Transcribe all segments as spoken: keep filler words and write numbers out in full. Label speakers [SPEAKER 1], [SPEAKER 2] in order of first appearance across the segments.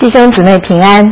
[SPEAKER 1] 弟兄姊妹平安。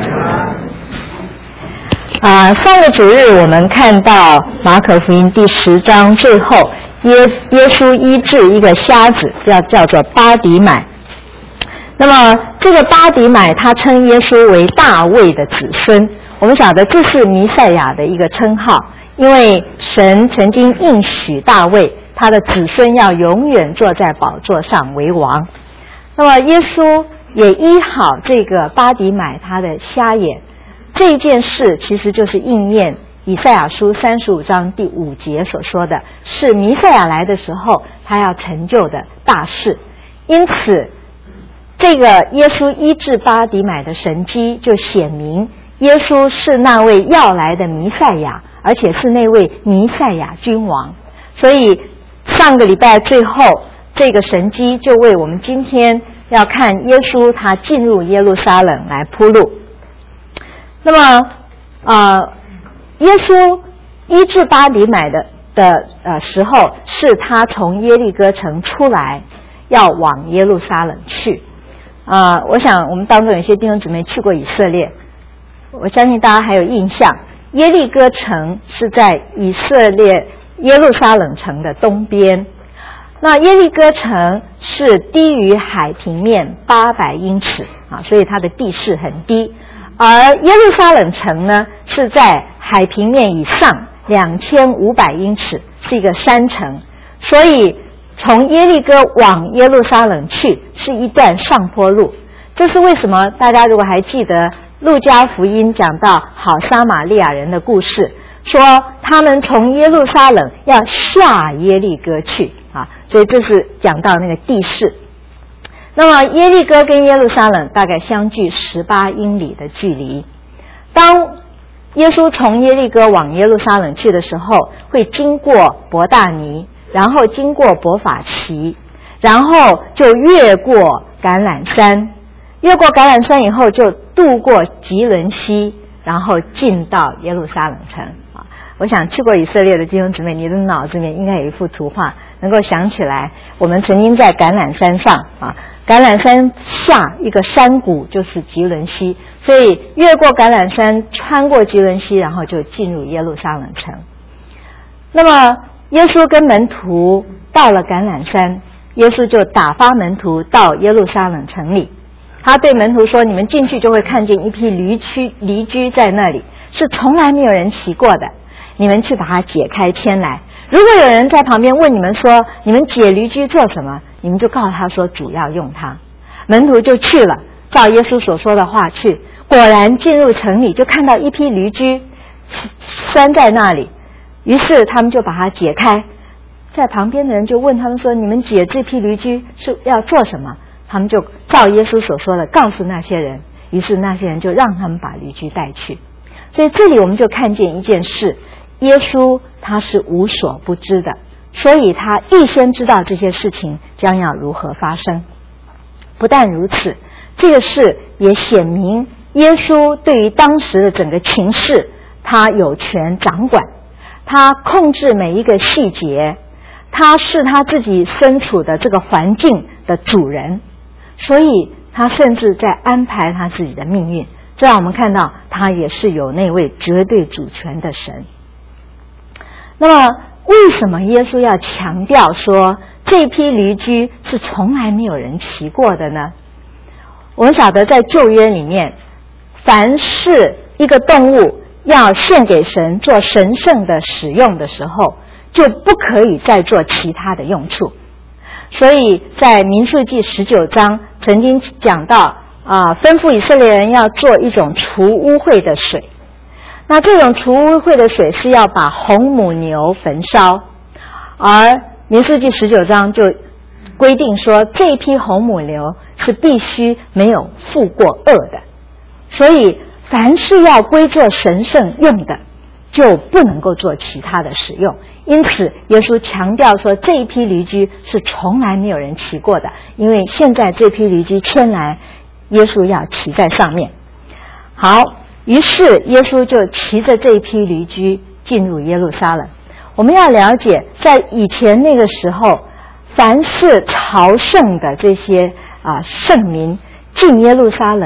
[SPEAKER 1] 啊，上个主日我们看到马可福音第十章最后，耶耶稣医治一个瞎子，叫叫做巴底买。那么这个巴底买他称耶稣为大卫的子孙，我们晓得这是弥赛亚的一个称号，因为神曾经应许大卫，他的子孙要永远坐在宝座上为王。那么耶稣也医好这个巴底买他的瞎眼，这件事其实就是应验以赛亚书三十五章第五节所说的，是弥赛亚来的时候他要成就的大事。因此这个耶稣医治巴底买的神迹就显明耶稣是那位要来的弥赛亚，而且是那位弥赛亚君王。所以上个礼拜最后这个神迹就为我们今天要看耶稣他进入耶路撒冷来铺路。那么呃，耶稣医治巴底买的的呃时候，是他从耶利哥城出来要往耶路撒冷去。啊、呃，我想我们当中有些弟兄姊妹去过以色列，我相信大家还有印象，耶利哥城是在以色列耶路撒冷城的东边。那耶利哥城是低于海平面八百英尺啊，所以它的地势很低。而耶路撒冷城呢，是在海平面以上两千五百英尺，是一个山城，所以从耶利哥往耶路撒冷去是一段上坡路。这是为什么？大家如果还记得路加福音讲到好撒玛利亚人的故事，说他们从耶路撒冷要下耶利哥去啊，所以这是讲到那个地势。那么耶利哥跟耶路撒冷大概相距十八英里的距离。当耶稣从耶利哥往耶路撒冷去的时候，会经过伯大尼，然后经过伯法其，然后就越过橄榄山，越过橄榄山以后就渡过吉伦溪，然后进到耶路撒冷城啊。我想去过以色列的弟兄姊妹，你的脑子里面应该有一幅图画，能够想起来我们曾经在橄榄山上啊，橄榄山下一个山谷就是吉伦溪，所以越过橄榄山，穿过吉伦溪，然后就进入耶路撒冷城。那么耶稣跟门徒到了橄榄山，耶稣就打发门徒到耶路撒冷城里。他对门徒说，你们进去就会看见一匹驴驹驴驹在那里，是从来没有人骑过的，你们去把它解开牵来。如果有人在旁边问你们说，你们解驴驹做什么，你们就告诉他说，主要用它。门徒就去了，照耶稣所说的话去，果然进入城里就看到一匹驴驹拴在那里，于是他们就把它解开。在旁边的人就问他们说，你们解这匹驴驹是要做什么？他们就照耶稣所说的告诉那些人，于是那些人就让他们把驴驹带去。所以这里我们就看见一件事，耶稣他是无所不知的，所以他预先知道这些事情将要如何发生。不但如此，这个事也显明耶稣对于当时的整个情势他有权掌管，他控制每一个细节，他是他自己身处的这个环境的主人，所以他甚至在安排他自己的命运。这让我们看到他也是有那位绝对主权的神。那么为什么耶稣要强调说这批驴驹是从来没有人骑过的呢？我们晓得在旧约里面，凡是一个动物要献给神做神圣的使用的时候，就不可以再做其他的用处。所以在民数记十九章曾经讲到啊，吩咐以色列人要做一种除污秽的水。那这种除污秽的水是要把红母牛焚烧，而民数记十九章就规定说，这一批红母牛是必须没有负过恶的，所以凡是要归作神圣用的，就不能够做其他的使用。因此耶稣强调说，这一批驴驹是从来没有人骑过的，因为现在这批驴驹牵来，耶稣要骑在上面。好，于是耶稣就骑着这一批驴驹进入耶路撒冷。我们要了解，在以前那个时候，凡是朝圣的这些啊圣民进耶路撒冷，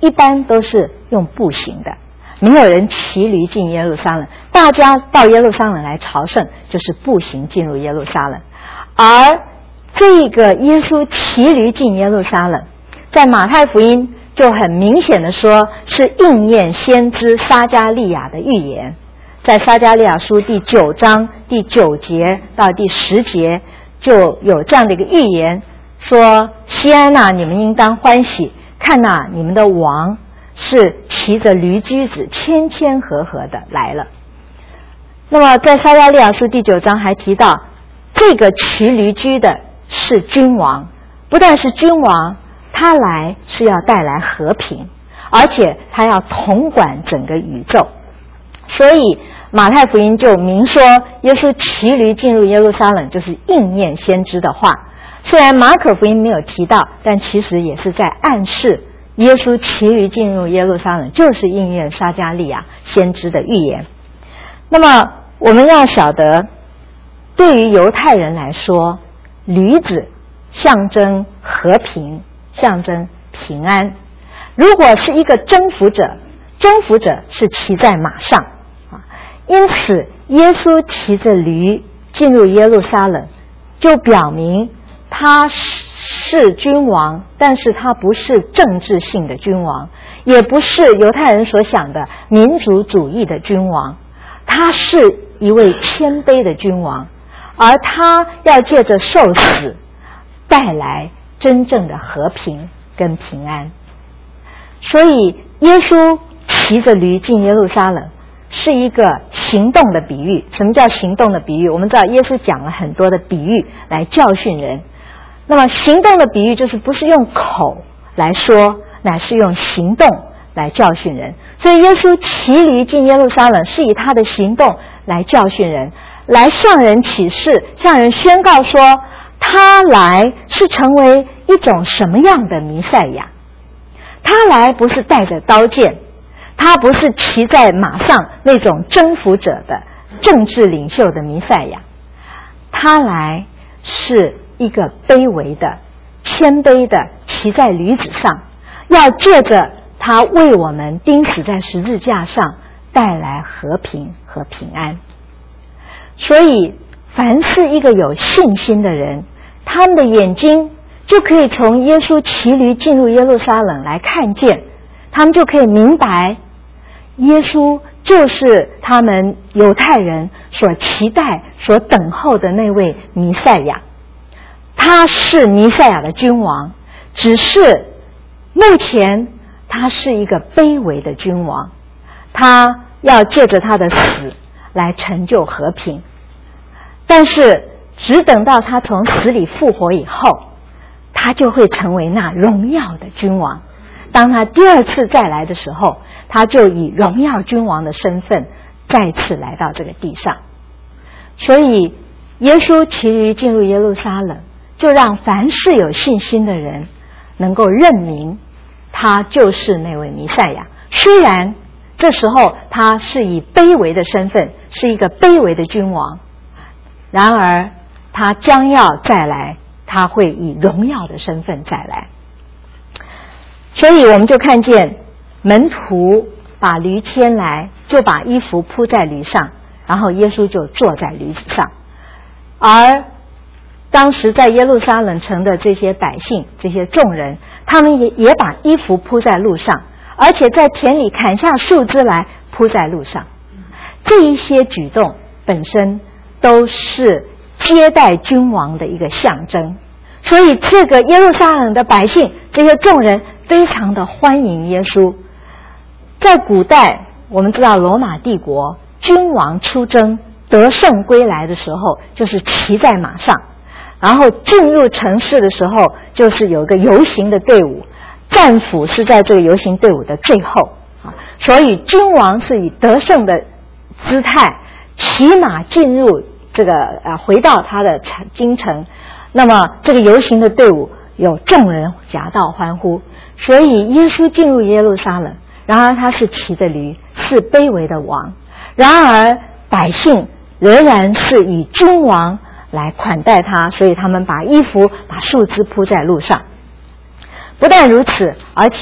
[SPEAKER 1] 一般都是用步行的，没有人骑驴进耶路撒冷，大家到耶路撒冷来朝圣，就是步行进入耶路撒冷。而这个耶稣骑驴进耶路撒冷，在马太福音就很明显的说是应验先知撒迦利亚的预言。在撒迦利亚书第九章第九节到第十节就有这样的一个预言，说西安哪，你们应当欢喜，看哪，你们的王是骑着驴驹子谦谦和和的来了。那么在撒迦利亚书第九章还提到，这个骑驴驹的是君王，不但是君王，他来是要带来和平，而且他要统管整个宇宙。所以马太福音就明说耶稣骑驴进入耶路撒冷就是应验先知的话。虽然马可福音没有提到，但其实也是在暗示耶稣骑驴进入耶路撒冷就是应验撒迦利亚先知的预言。那么我们要晓得，对于犹太人来说，驴子象征和平，象征平安。如果是一个征服者，征服者是骑在马上啊，因此耶稣骑着驴进入耶路撒冷，就表明他是君王，但是他不是政治性的君王，也不是犹太人所想的民族主义的君王，他是一位谦卑的君王，而他要借着受死带来真正的和平跟平安。所以耶稣骑着驴进耶路撒冷是一个行动的比喻。什么叫行动的比喻？我们知道耶稣讲了很多的比喻来教训人，那么行动的比喻就是不是用口来说，乃是用行动来教训人。所以耶稣骑驴进耶路撒冷是以他的行动来教训人，来向人启示，向人宣告说他来是成为一种什么样的弥赛亚。他来不是带着刀剑，他不是骑在马上那种征服者的政治领袖的弥赛亚，他来是一个卑微的谦卑的骑在驴子上，要借着他为我们钉死在十字架上带来和平和平安。所以凡是一个有信心的人，他们的眼睛就可以从耶稣骑驴进入耶路撒冷来看见，他们就可以明白耶稣就是他们犹太人所期待所等候的那位弥赛亚。他是弥赛亚的君王，只是目前他是一个卑微的君王，他要借着他的死来成就和平。但是只等到他从死里复活以后，他就会成为那荣耀的君王。当他第二次再来的时候，他就以荣耀君王的身份再次来到这个地上。所以耶稣骑驴进入耶路撒冷，就让凡是有信心的人能够认明他就是那位弥赛亚。虽然这时候他是以卑微的身份，是一个卑微的君王，然而他将要再来，他会以荣耀的身份再来。所以我们就看见门徒把驴牵来，就把衣服铺在驴上，然后耶稣就坐在驴子上。而当时在耶路撒冷城的这些百姓，这些众人，他们也也把衣服铺在路上，而且在田里砍下树枝来铺在路上。这一些举动本身都是接待君王的一个象征。所以这个耶路撒冷的百姓，这些众人非常的欢迎耶稣。在古代我们知道罗马帝国君王出征得胜归来的时候，就是骑在马上，然后进入城市的时候就是有个游行的队伍，战俘是在这个游行队伍的最后啊，所以君王是以得胜的姿态骑马进入这个呃回到他的京城。那么这个游行的队伍有众人夹道欢呼，所以耶稣进入耶路撒冷，然而他是骑着驴，是卑微的王，然而百姓仍然是以君王来款待他，所以他们把衣服把树枝铺在路上。不但如此，而且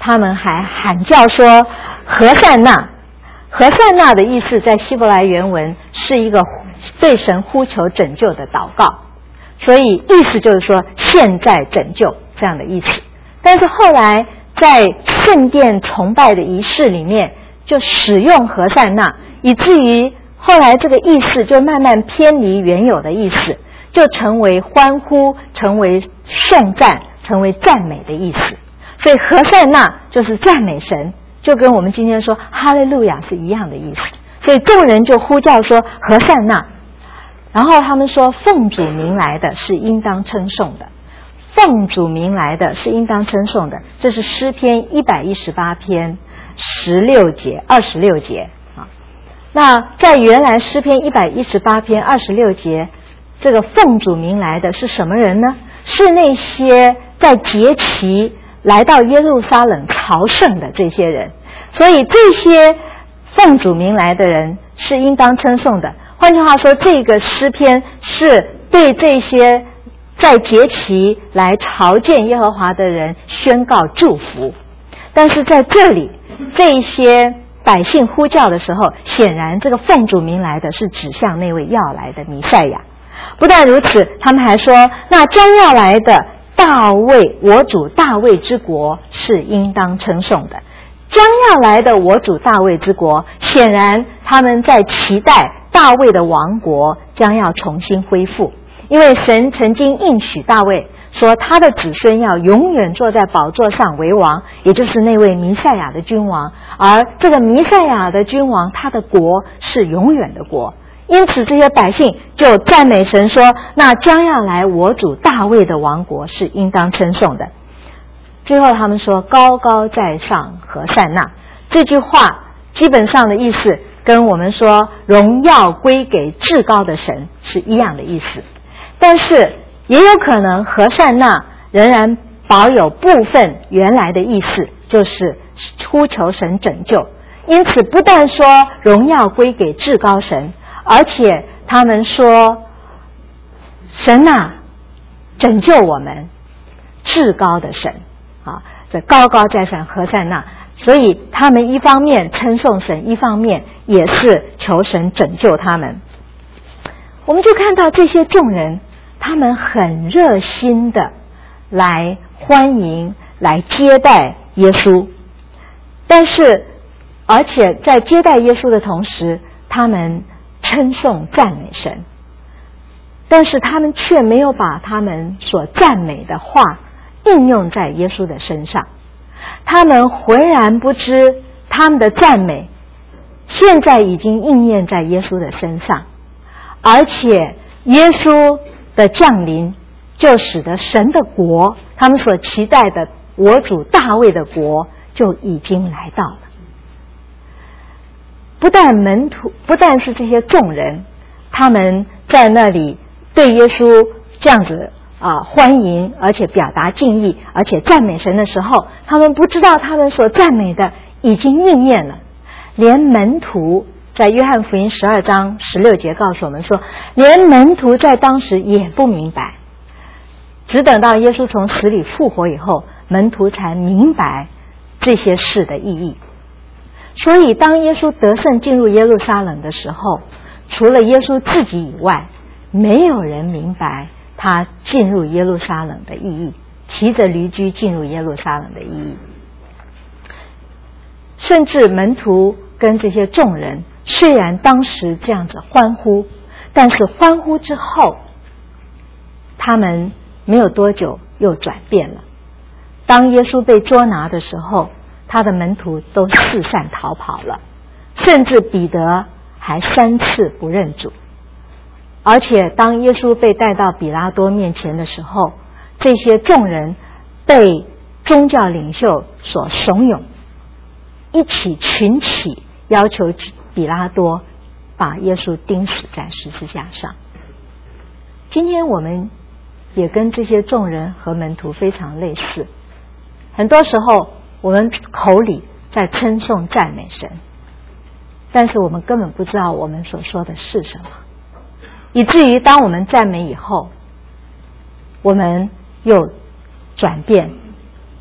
[SPEAKER 1] 他们还喊叫说和散那。和散那的意思在希伯来原文是一个对神呼求拯救的祷告，所以意思就是说现在拯救这样的意思。但是后来在圣殿崇拜的仪式里面就使用和散那，以至于后来这个意思就慢慢偏离原有的意思，就成为欢呼，成为颂赞，成为赞美的意思。所以和散那就是赞美神，就跟我们今天说哈利路亚是一样的意思。所以众人就呼叫说和散那，然后他们说奉主名来的是应当称颂的，奉主名来的是应当称颂的。这是诗篇一百一十八篇十六节二十六节啊。那在原来诗篇一百一十八篇二十六节，这个奉主名来的是什么人呢？是那些在节期来到耶路撒冷朝圣的这些人。所以这些奉主名来的人是应当称颂的。换句话说，这个诗篇是对这些在节期来朝见耶和华的人宣告祝福。但是在这里这些百姓呼叫的时候，显然这个奉主名来的是指向那位要来的弥赛亚。不但如此，他们还说那将要来的大卫，我主大卫之国是应当称颂的。将要来的我主大卫之国，显然他们在期待大卫的王国将要重新恢复。因为神曾经应许大卫说他的子孙要永远坐在宝座上为王，也就是那位弥赛亚的君王。而这个弥赛亚的君王，他的国是永远的国。因此这些百姓就赞美神说，那将要来我主大卫的王国是应当称颂的。最后他们说高高在上和散那，这句话基本上的意思跟我们说荣耀归给至高的神是一样的意思。但是也有可能和散那仍然保有部分原来的意思，就是呼求神拯救。因此不但说荣耀归给至高神，而且他们说神啊，拯救我们，至高的神啊，这高高在上和散那。所以他们一方面称颂神，一方面也是求神拯救他们。我们就看到这些众人，他们很热心的来欢迎，来接待耶稣。但是而且在接待耶稣的同时，他们称颂赞美神，但是他们却没有把他们所赞美的话应用在耶稣的身上。他们浑然不知他们的赞美现在已经应验在耶稣的身上，而且耶稣的降临就使得神的国，他们所期待的我主大卫的国就已经来到了。不但门徒，不但是这些众人，他们在那里对耶稣这样子啊欢迎，而且表达敬意，而且赞美神的时候，他们不知道他们所赞美的已经应验了。连门徒在约翰福音十二章十六节告诉我们说，连门徒在当时也不明白，只等到耶稣从死里复活以后，门徒才明白这些事的意义。所以当耶稣得胜进入耶路撒冷的时候，除了耶稣自己以外，没有人明白他进入耶路撒冷的意义，骑着驴驹进入耶路撒冷的意义。甚至门徒跟这些众人虽然当时这样子欢呼，但是欢呼之后，他们没有多久又转变了。当耶稣被捉拿的时候，他的门徒都四散逃跑了，甚至彼得还三次不认主。而且当耶稣被带到比拉多面前的时候，这些众人被宗教领袖所怂恿，一起群起要求比拉多把耶稣钉死在十字架上。今天我们也跟这些众人和门徒非常类似，很多时候我们口里在称颂赞美神，但是我们根本不知道我们所说的是什么，以至于当我们赞美以后，我们又转变，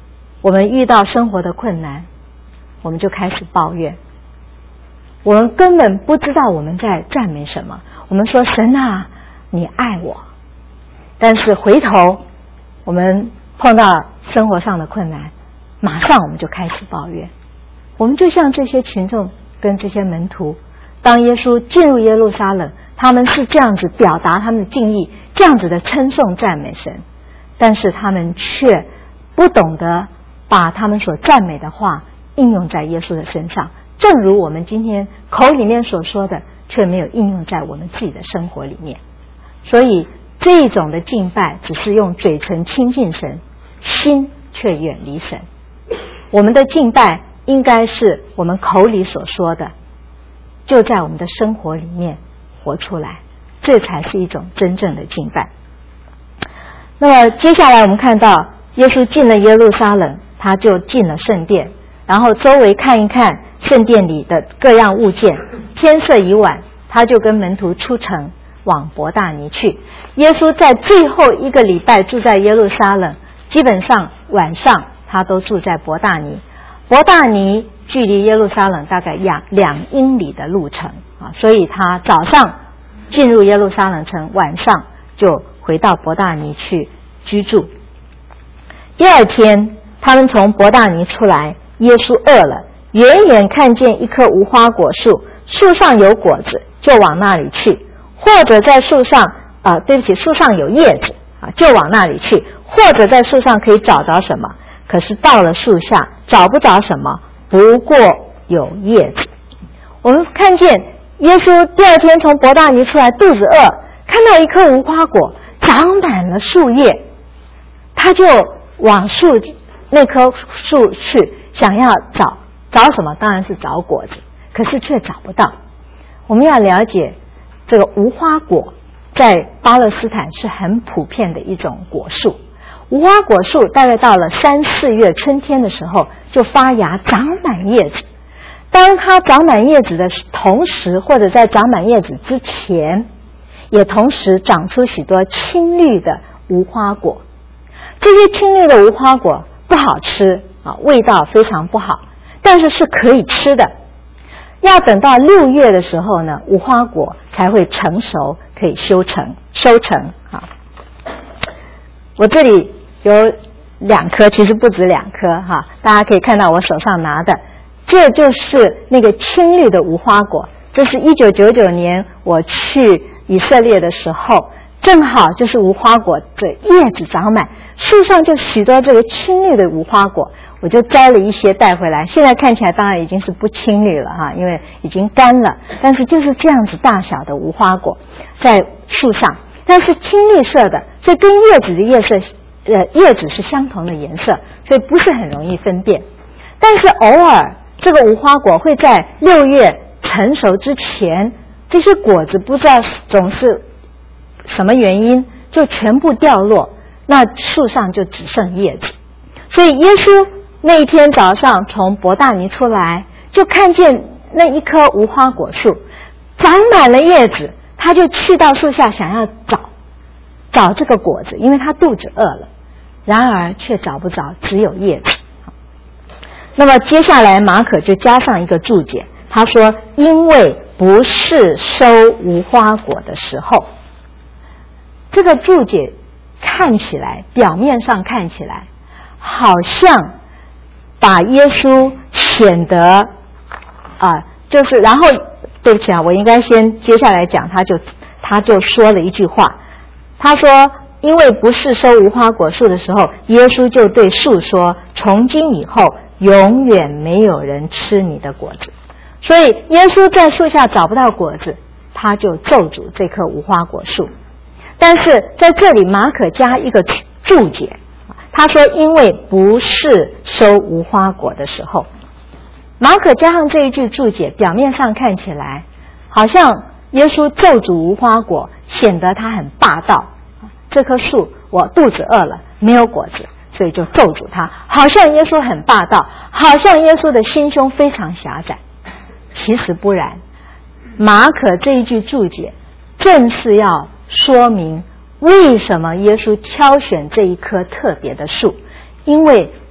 [SPEAKER 1] 我们遇到生活的困难，我们就开始抱怨，我们根本不知道我们在赞美什么。我们说神啊，你爱我，但是回头我们碰到生活上的困难，马上我们就开始抱怨。我们就像这些群众跟这些门徒，当耶稣进入耶路撒冷，他们是这样子表达他们的敬意，这样子的称颂赞美神，但是他们却不懂得把他们所赞美的话应用在耶稣的身上，正如我们今天口里面所说的，却没有应用在我们自己的生活里面。所以这一种的敬拜只是用嘴唇亲近神，心却远离神。我们的敬拜应该是我们口里所说的，就在我们的生活里面活出来，这才是一种真正的敬拜。那么接下来我们看到耶稣进了耶路撒冷，他就进了圣殿，然后周围看一看圣殿里的各样物件。天色已晚，他就跟门徒出城往伯大尼去。耶稣在最后一个礼拜住在耶路撒冷，基本上晚上他都住在伯大尼。伯大尼距离耶路撒冷大概两两英里的路程啊，所以他早上进入耶路撒冷城，晚上就回到伯大尼去居住。第二天，他们从伯大尼出来，耶稣饿了，远远看见一棵无花果树，树上有果子，就往那里去；或者在树上啊、呃，对不起，树上有叶子啊，就往那里去；或者在树上可以找着什么，可是到了树下找不着什么，不过有叶子。我们看见耶稣第二天从伯大尼出来，肚子饿，看到一棵无花果长满了树叶，他就往树那棵树去，想要找找什么？当然是找果子，可是却找不到。我们要了解，这个无花果在巴勒斯坦是很普遍的一种果树。无花果树大概到了三四月春天的时候就发芽，长满叶子。当它长满叶子的同时，或者在长满叶子之前，也同时长出许多青绿的无花果。这些青绿的无花果不好吃啊，味道非常不好，但是是可以吃的。要等到六月的时候呢，无花果才会成熟，可以收成收成啊。我这里有两颗，其实不止两颗哈，大家可以看到我手上拿的，这就是那个青绿的无花果。这是一九九九年我去以色列的时候，正好就是无花果的叶子长满，树上就许多这个青绿的无花果，我就摘了一些带回来。现在看起来当然已经是不青绿了哈，因为已经干了，但是就是这样子大小的无花果在树上，但是青绿色的，所以跟叶子的叶色呃叶子是相同的颜色，所以不是很容易分辨。但是偶尔这个无花果会在六月成熟之前，这些果子不知道总是什么原因就全部掉落，那树上就只剩叶子。所以耶稣那一天早上从伯大尼出来，就看见那一棵无花果树长满了叶子，他就去到树下想要找找这个果子，因为他肚子饿了，然而却找不着，只有叶子。那么接下来马可就加上一个注解，他说因为不是收无花果的时候。这个注解看起来表面上看起来好像把耶稣显得啊、呃，就是然后对不起啊，我应该先接下来讲，他就他就说了一句话，他说因为不是收无花果树的时候，耶稣就对树说，从今以后永远没有人吃你的果子。所以耶稣在树下找不到果子，他就咒诅这棵无花果树。但是在这里马可加一个注解，他说因为不是收无花果的时候。马可加上这一句注解，表面上看起来好像耶稣咒诅无花果，显得他很霸道。这棵树我肚子饿了，没有果子，所以就咒诅他，好像耶稣很霸道，好像耶稣的心胸非常狭窄。其实不然，马可这一句注解正是要说明为什么耶稣挑选这一棵特别的树，因为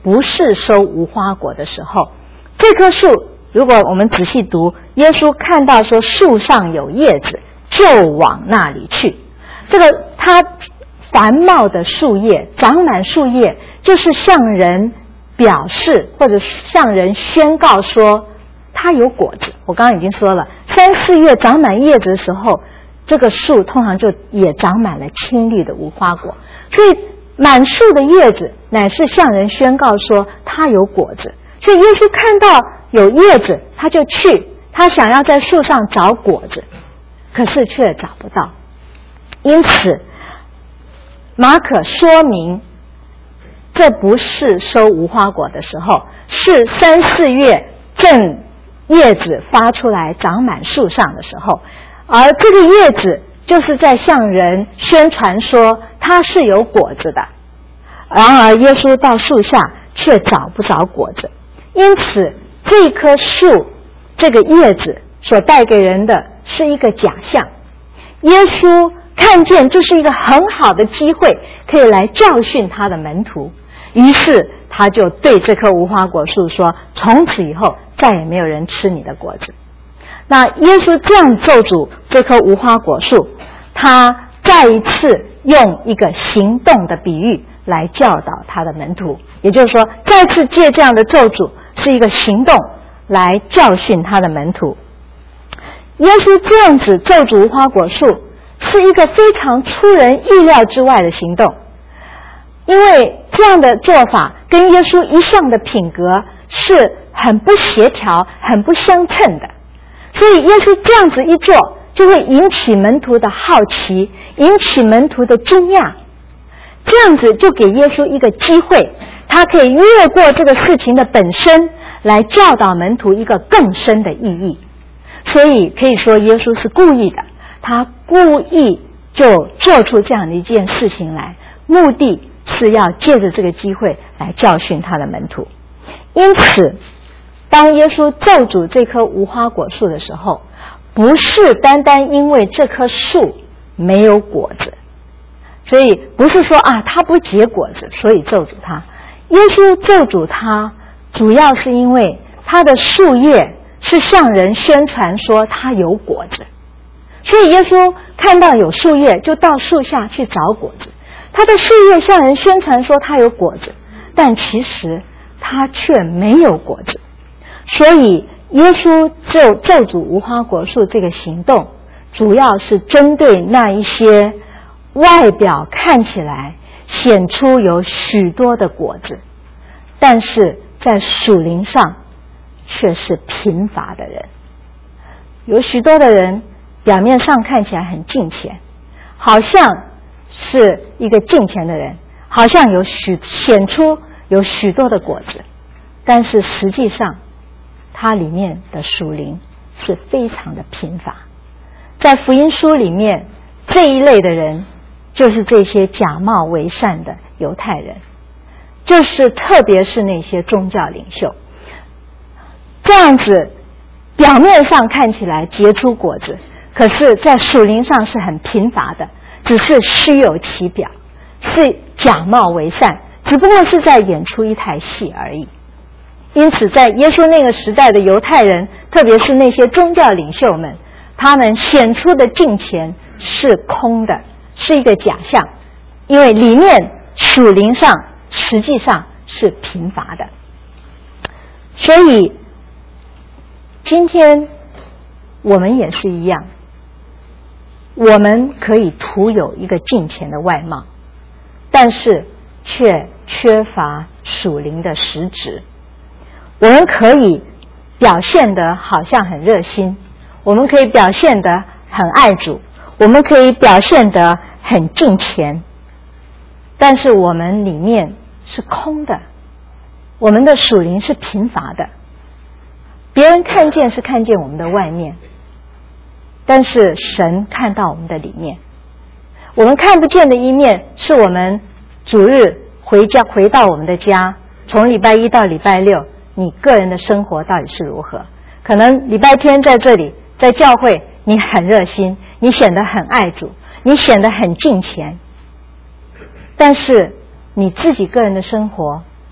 [SPEAKER 1] 不是收无花果的时候。这棵树如果我们仔细读，耶稣看到说树上有叶子，就往那里去。这个他繁茂的树叶，长满树叶，就是向人表示或者向人宣告说它有果子。我刚刚已经说了，三四月长满叶子的时候，这个树通常就也长满了青绿的无花果。所以满树的叶子乃是向人宣告说它有果子。所以耶稣看到有叶子，他就去，他想要在树上找果子，可是却找不到。因此马可说明这不是收无花果的时候，是三四月正叶子发出来长满树上的时候，而这个叶子就是在向人宣传说它是有果子的。然而耶稣到树下却找不着果子，因此这棵树这个叶子所带给人的是一个假象。耶稣看见这是一个很好的机会，可以来教训他的门徒，于是他就对这棵无花果树说，从此以后再也没有人吃你的果子。那耶稣这样咒诅这棵无花果树，他再一次用一个行动的比喻来教导他的门徒，也就是说再次借这样的咒诅是一个行动来教训他的门徒。耶稣这样子咒诅无花果树是一个非常出人意料之外的行动，因为这样的做法跟耶稣一向的品格是很不协调很不相称的，所以耶稣这样子一做就会引起门徒的好奇，引起门徒的惊讶，这样子就给耶稣一个机会，他可以越过这个事情的本身来教导门徒一个更深的意义。所以可以说耶稣是故意的，他故意就做出这样的一件事情来，目的是要借着这个机会来教训他的门徒。因此当耶稣咒诅这棵无花果树的时候，不是单单因为这棵树没有果子，所以不是说啊它不结果子所以咒诅它。耶稣咒诅它主要是因为它的树叶是向人宣传说它有果子，所以耶稣看到有树叶就到树下去找果子。它的树叶向人宣传说它有果子，但其实它却没有果子。所以耶稣咒咒诅无花果树这个行动，主要是针对那一些外表看起来显出有许多的果子，但是在属灵上却是贫乏的人。有许多的人表面上看起来很敬虔，好像是一个敬虔的人，好像有许显出有许多的果子，但是实际上它里面的属灵是非常的贫乏。在福音书里面，这一类的人就是这些假冒为善的犹太人，就是特别是那些宗教领袖，这样子表面上看起来结出果子，可是在属灵上是很贫乏的，只是虚有其表，是假冒为善，只不过是在演出一台戏而已。因此在耶稣那个时代的犹太人，特别是那些宗教领袖们，他们显出的敬虔是空的，是一个假象，因为里面属灵上实际上是贫乏的。所以今天我们也是一样，我们可以徒有一个敬虔的外貌，但是却缺乏属灵的实质。我们可以表现得好像很热心，我们可以表现得很爱主，我们可以表现得很敬虔，但是我们里面是空的，我们的属灵是贫乏的。别人看见是看见我们的外面，但是神看到我们的里面。我们看不见的一面是我们主日回家回到我们的家，从礼拜一到礼拜六你个人的生活到底是如何。可能礼拜天在这里在教会你很热心，你显得很爱主，你显得很敬虔，但是你自己个人的生活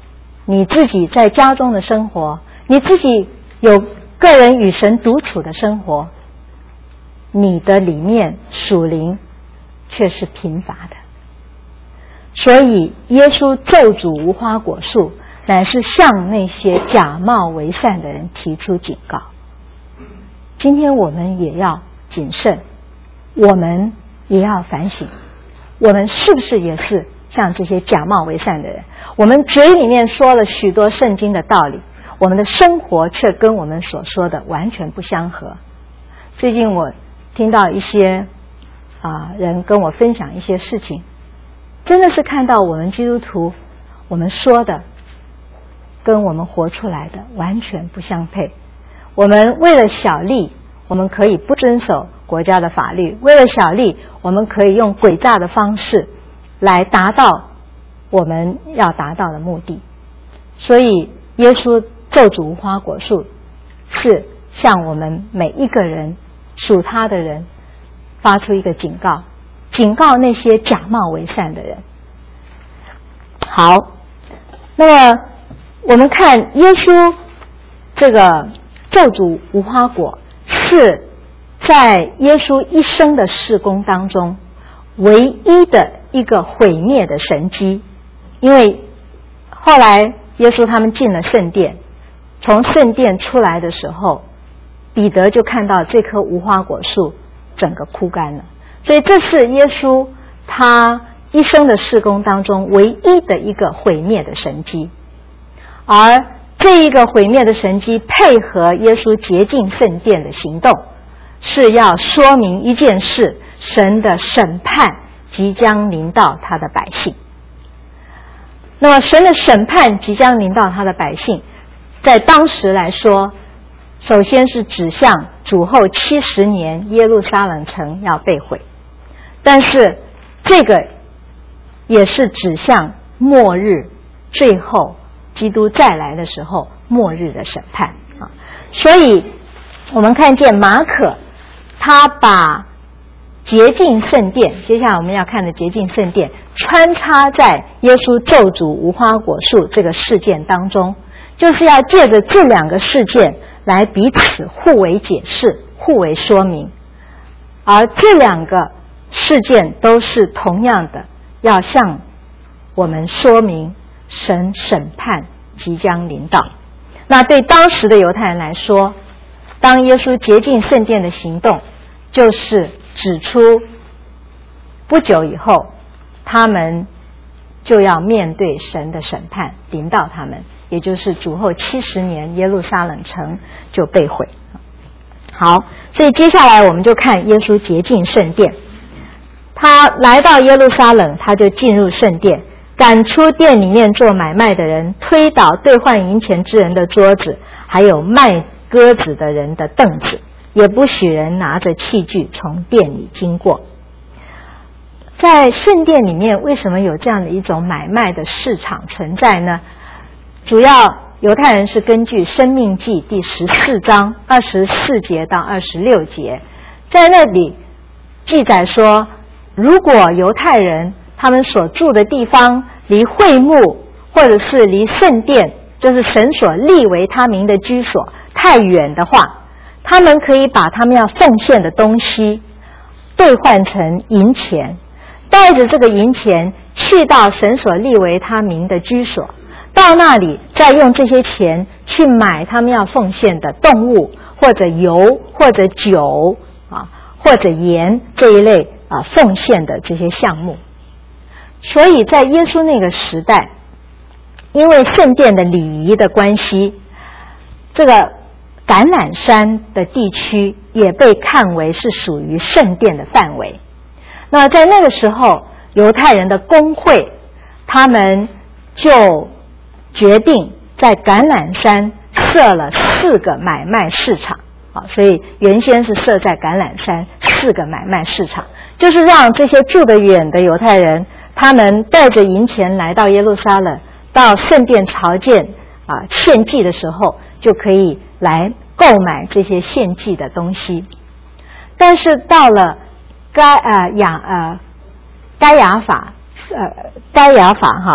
[SPEAKER 1] 你自己在家中的生活，你自己有个人与神独处的生活，你的里面属灵却是贫乏的。所以耶稣咒诅无花果树，乃是向那些假冒为善的人提出警告。今天我们也要谨慎，我们也要反省，我们是不是也是像这些假冒为善的人？我们嘴里面说了许多圣经的道理，我们的生活却跟我们所说的完全不相合。最近我听到一些啊人跟我分享一些事情，真的是看到我们基督徒我们说的跟我们活出来的完全不相配。我们为了小利，我们可以不遵守国家的法律，为了小利，我们可以用诡诈的方式来达到我们要达到的目的。所以耶稣咒诅无花果树，是向我们每一个人属他的人发出一个警告，警告那些假冒为善的人。好，那么我们看耶稣这个咒诅无花果，是在耶稣一生的事工当中唯一的一个毁灭的神迹。因为后来耶稣他们进了圣殿，从圣殿出来的时候，彼得就看到这棵无花果树整个枯干了。所以这是耶稣他一生的事工当中唯一的一个毁灭的神迹。而这一个毁灭的神迹配合耶稣洁净圣殿的行动，是要说明一件事：神的审判即将临到他的百姓。那么神的审判即将临到他的百姓，在当时来说，首先是指向主后七十年耶路撒冷城要被毁，但是这个也是指向末日，最后基督再来的时候末日的审判啊。所以我们看见马可他把洁净圣殿，接下来我们要看的洁净圣殿穿插在耶稣咒诅无花果树这个事件当中，就是要借着这两个事件来彼此互为解释，互为说明。而这两个事件都是同样的，要向我们说明神审判即将临到。那对当时的犹太人来说，当耶稣洁净圣殿的行动，就是指出不久以后他们就要面对神的审判临到他们，也就是主后七十年耶路撒冷城就被毁。好，所以接下来我们就看耶稣洁净圣殿。他来到耶路撒冷，他就进入圣殿，赶出店里面做买卖的人，推倒兑换银钱之人的桌子，还有卖鸽子的人的凳子，也不许人拿着器具从店里经过。在圣殿里面为什么有这样的一种买卖的市场存在呢？主要犹太人是根据申命记第十四章二十四节到二十六节，在那里记载说，如果犹太人他们所住的地方离会幕或者是离圣殿，就是神所立为他名的居所太远的话，他们可以把他们要奉献的东西兑换成银钱，带着这个银钱去到神所立为他名的居所，到那里再用这些钱去买他们要奉献的动物或者油或者酒啊或者盐这一类啊奉献的这些项目。所以在耶稣那个时代，因为圣殿的礼仪的关系，这个橄榄山的地区也被看为是属于圣殿的范围。那在那个时候，犹太人的公会他们就决定在橄榄山设了四个买卖市场啊，所以原先是设在橄榄山四个买卖市场，就是让这些住得远的犹太人，他们带着银钱来到耶路撒冷，到圣殿朝见啊献祭的时候，就可以来购买这些献祭的东西。但是到了该呃亚呃该亚法呃该亚法哈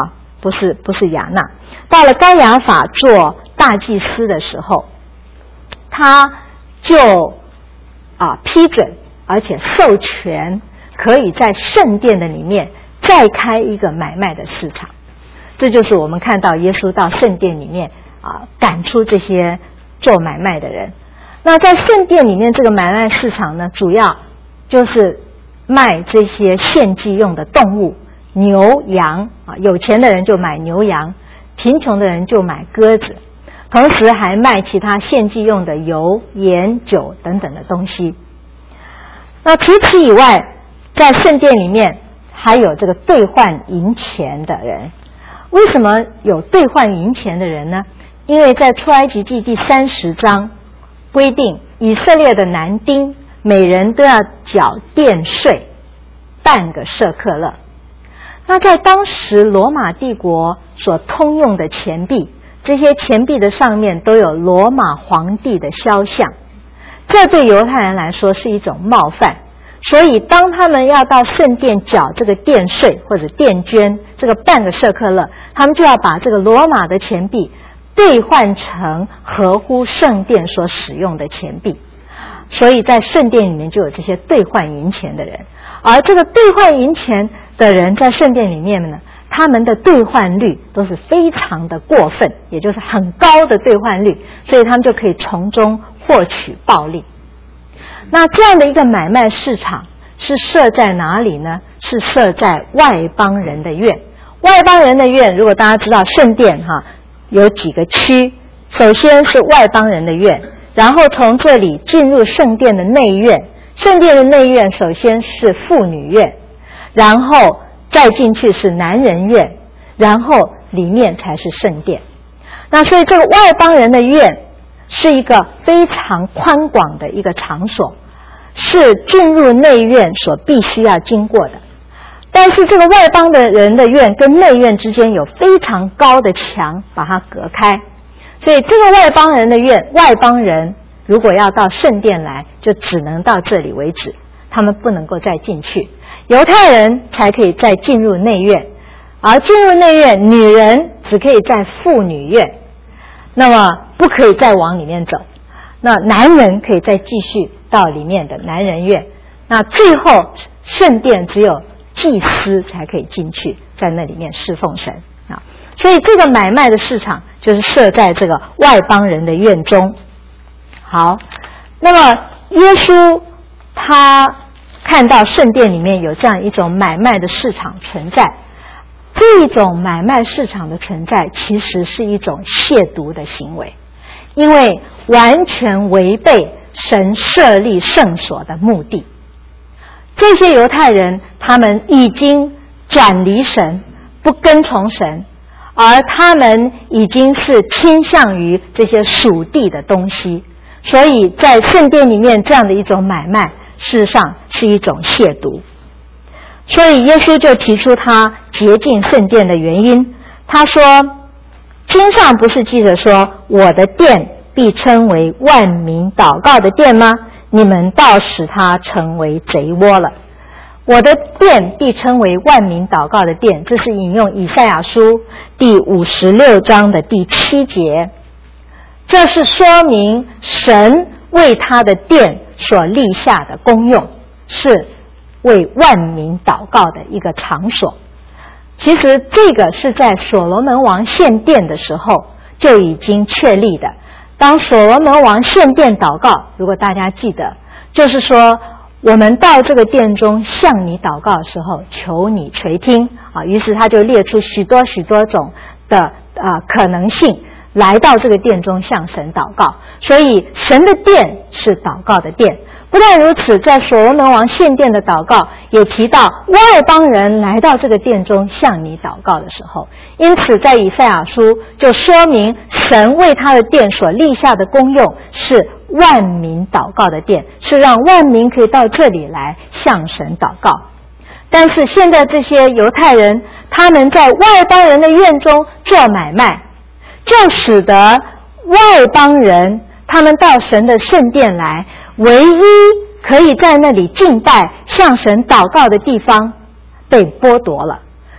[SPEAKER 1] 不是不是亚那。到了该亚法做大祭司的时候，他就啊批准而且授权，可以在圣殿的里面再开一个买卖的市场。这就是我们看到耶稣到圣殿里面啊赶出这些做买卖的人。那在圣殿里面这个买卖市场呢，主要就是卖这些献祭用的动物，牛羊啊，有钱的人就买牛羊，贫穷的人就买鸽子，同时还卖其他献祭用的油、盐、酒等等的东西。那除此以外，在圣殿里面还有这个兑换银钱的人。为什么有兑换银钱的人呢？因为在出埃及记第三十章规定，以色列的男丁每人都要缴殿税半个舍客勒。那在当时罗马帝国所通用的钱币，这些钱币的上面都有罗马皇帝的肖像，这对犹太人来说是一种冒犯。所以当他们要到圣殿缴这个殿税或者殿捐，这个半个舍客勒，他们就要把这个罗马的钱币兑换成合乎圣殿所使用的钱币。所以在圣殿里面就有这些兑换银钱的人。而这个兑换银钱的人在圣殿里面呢，他们的兑换率都是非常的过分，也就是很高的兑换率，所以他们就可以从中获取暴利。那这样的一个买卖市场是设在哪里呢？是设在外邦人的院。外邦人的院，如果大家知道圣殿哈有几个区，首先是外邦人的院，然后从这里进入圣殿的内院，圣殿的内院首先是妇女院，然后再进去是男人院，然后里面才是圣殿。那所以这个外邦人的院是一个非常宽广的一个场所，是进入内院所必须要经过的。但是这个外邦的人的院跟内院之间有非常高的墙把它隔开，所以这个外邦人的院，外邦人如果要到圣殿来，就只能到这里为止，他们不能够再进去。犹太人才可以再进入内院，而进入内院，女人只可以在妇女院，那么不可以再往里面走。那男人可以再继续到里面的男人院。那最后圣殿只有祭司才可以进去，在那里面侍奉神啊。所以这个买卖的市场就是设在这个外邦人的院中。好，那么耶稣他看到圣殿里面有这样一种买卖的市场存在，这种买卖市场的存在其实是一种亵渎的行为，因为完全违背神设立圣所的目的。这些犹太人他们已经转离神，不跟从神，而他们已经是倾向于这些属地的东西，所以在圣殿里面这样的一种买卖事实上是一种亵渎。所以耶稣就提出他洁净圣殿的原因，他说经上不是记着说，我的殿必称为万民祷告的殿吗？你们倒使它成为贼窝了。我的殿必称为万民祷告的殿，这是引用以赛亚书第五十六章的第七节。这是说明神为他的殿所立下的功用，是为万民祷告的一个场所。其实这个是在所罗门王献殿的时候就已经确立的。当所罗门王献殿祷告，如果大家记得，就是说我们到这个殿中向你祷告的时候，求你垂听啊。于是他就列出许多许多种的啊可能性，来到这个殿中向神祷告。所以神的殿是祷告的殿。不但如此，在所罗门王献殿的祷告也提到外邦人来到这个殿中向你祷告的时候，因此在以赛亚书就说明神为他的殿所立下的功用是万民祷告的殿，是让万民可以到这里来向神祷告。但是现在这些犹太人他们在外邦人的院中做买卖，就使得外邦人他们到神的圣殿来，唯一可以在那里敬拜向神祷告的地方被剥夺了。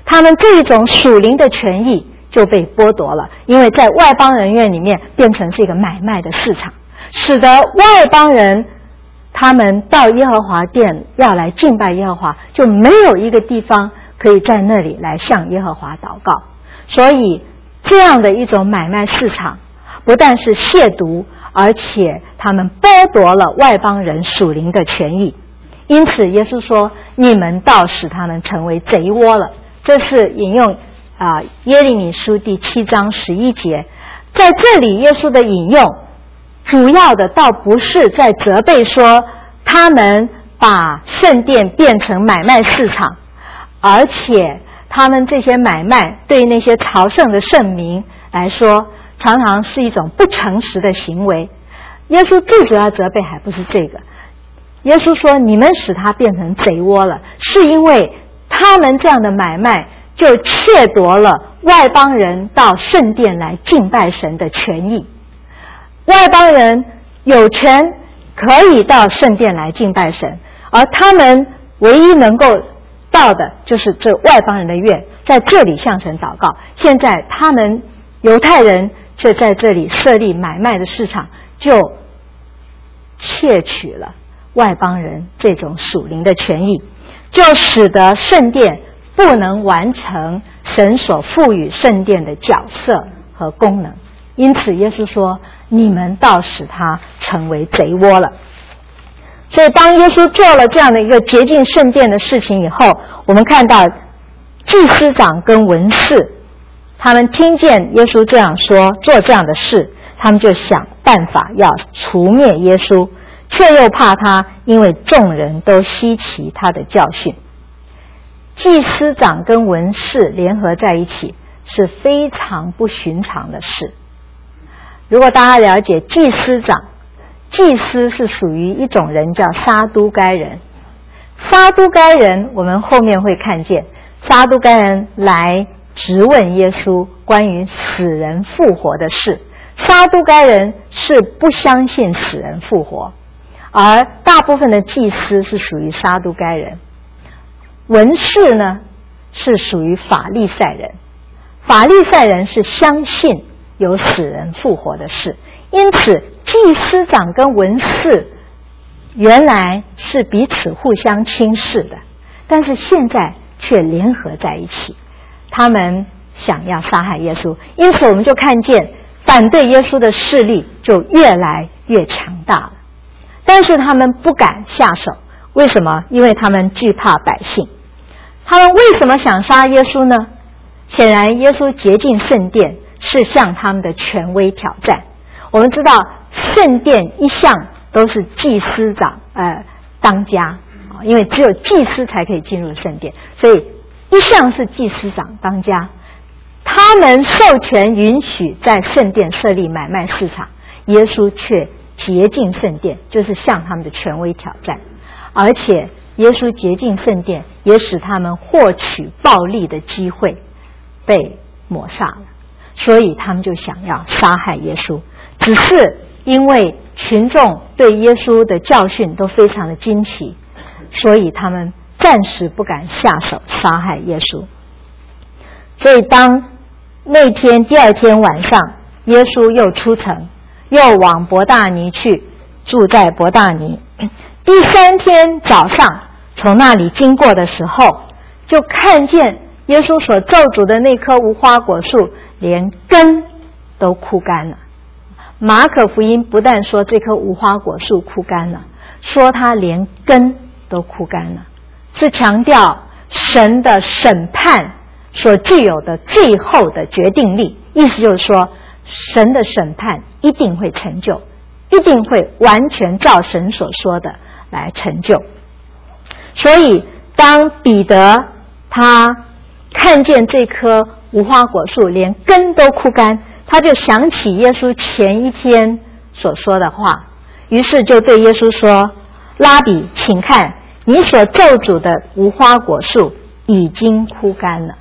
[SPEAKER 1] 他们这种属灵的权益就被剥夺了，因为在外邦人院里面变成是一个买卖的市场，使得外邦人他们到耶和华殿要来敬拜耶和华，就没有一个地方可以在那里来向耶和华祷告。所以这样的一种买卖市场不但是亵渎，而且他们剥夺了外邦人属灵的权益。因此耶稣说，你们倒使他们成为贼窝了。这是引用啊耶利米书第七章十一节。在这里耶稣的引用主要的倒不是在责备说他们把圣殿变成买卖市场，而且他们这些买卖对那些朝圣的圣民来说常常是一种不诚实的行为。耶稣最主要责备还不是这个，耶稣说你们使他变成贼窝了，是因为他们这样的买卖就窃夺了外邦人到圣殿来敬拜神的权益。外邦人有权可以到圣殿来敬拜神，而他们唯一能够到的就是这外邦人的院，在这里向神祷告。现在他们犹太人却在这里设立买卖的市场，就窃取了外邦人这种属灵的权益，就使得圣殿不能完成神所赋予圣殿的角色和功能。因此耶稣说，你们倒使他成为贼窝了。所以当耶稣做了这样的一个洁净圣殿的事情以后，我们看到祭司长跟文士他们听见耶稣这样说，做这样的事，他们就想办法要除灭耶稣，却又怕他，因为众人都稀奇他的教训。祭司长跟文士联合在一起是非常不寻常的事。如果大家了解祭司长，祭司是属于一种人叫撒都该人。撒都该人我们后面会看见，撒都该人来质问耶稣关于死人复活的事。撒都该人是不相信死人复活，而大部分的祭司是属于撒都该人。文士呢是属于法利赛人，法利赛人是相信有死人复活的事。因此祭司长跟文士原来是彼此互相轻视的，但是现在却联合在一起，他们想要杀害耶稣。因此我们就看见反对耶稣的势力就越来越强大了，但是他们不敢下手。为什么？因为他们惧怕百姓。他们为什么想杀耶稣呢？显然耶稣洁净圣殿是向他们的权威挑战。我们知道圣殿一向都是祭司长呃当家，因为只有祭司才可以进入圣殿，所以一向是祭司长当家。他们授权允许在圣殿设立买卖市场，耶稣却洁净圣殿，就是向他们的权威挑战。而且耶稣洁净圣殿也使他们获取暴利的机会被抹煞了，所以他们就想要杀害耶稣。只是因为群众对耶稣的教训都非常的惊奇，所以他们暂时不敢下手杀害耶稣。所以当那天第二天晚上，耶稣又出城，又往伯大尼去，住在伯大尼。第三天早上从那里经过的时候，就看见耶稣所咒诅的那棵无花果树连根都枯干了。马可福音不但说这棵无花果树枯干了，说它连根都枯干了，是强调神的审判所具有的最后的决定力。意思就是说，神的审判一定会成就，一定会完全照神所说的来成就。所以当彼得他看见这棵无花果树连根都枯干，他就想起耶稣前一天所说的话，于是就对耶稣说，拉比，请看，你所咒诅的无花果树已经枯干了。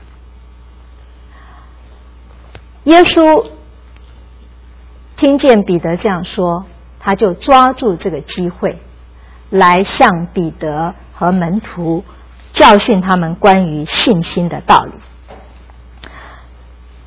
[SPEAKER 1] 耶稣听见彼得这样说，他就抓住这个机会来向彼得和门徒教训他们关于信心的道理。